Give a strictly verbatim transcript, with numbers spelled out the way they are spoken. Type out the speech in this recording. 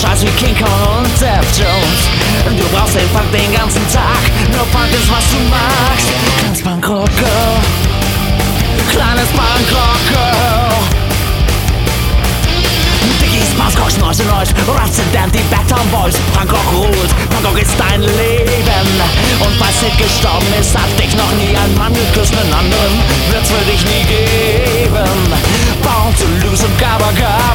Scheiß wie King Kong und Deftones. Du brauchst den Funk den ganzen Tag, nur Funk ist was du magst. Kleines Punkrocker, kleines Punkrocker. Dickies, Buzzcock, Schnorch, Neusch, Resident, die Backtown Boys. Punkrock ruht, Punkrock ist dein Leben. Und falls Sid gestorben ist, hat dich noch nie ein Mann geküsst, einen anderen wird's für dich nie geben. Bound to lose und Gabba Gabba.